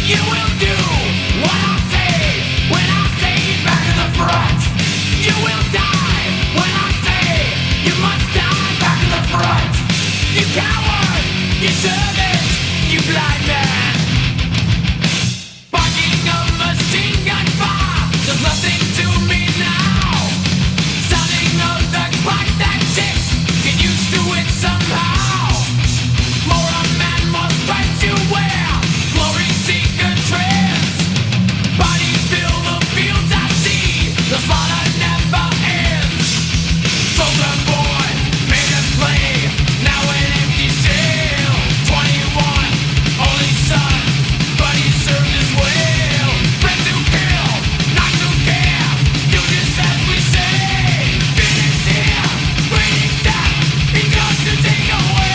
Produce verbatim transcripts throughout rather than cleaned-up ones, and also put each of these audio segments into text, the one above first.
You will do what I say when I say back to the front. You will die when I say you must die back to the front. You coward, you servant, you blind man. Barking a machine gun fire does nothing to me now. Sounding of the clock that ticks, get used to it somehow. More a man must fight to wear, glory seeker trends. Bodies fill the fields I see, the slaughter never ends. Soldier boy, made a play, now an empty jail. Twenty-one, only son, but he served his well. Friends who kill, not to care, do just as we say. Finish here, bringing death, he comes to take away.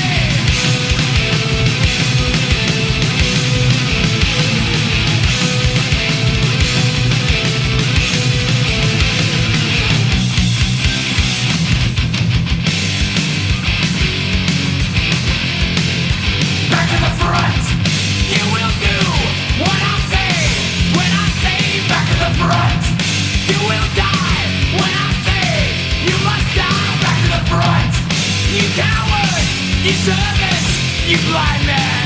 Back to the front. You will do what I say when I say back to the front. You will die when I say you must die back to the front. You coward, you servant, you blind man.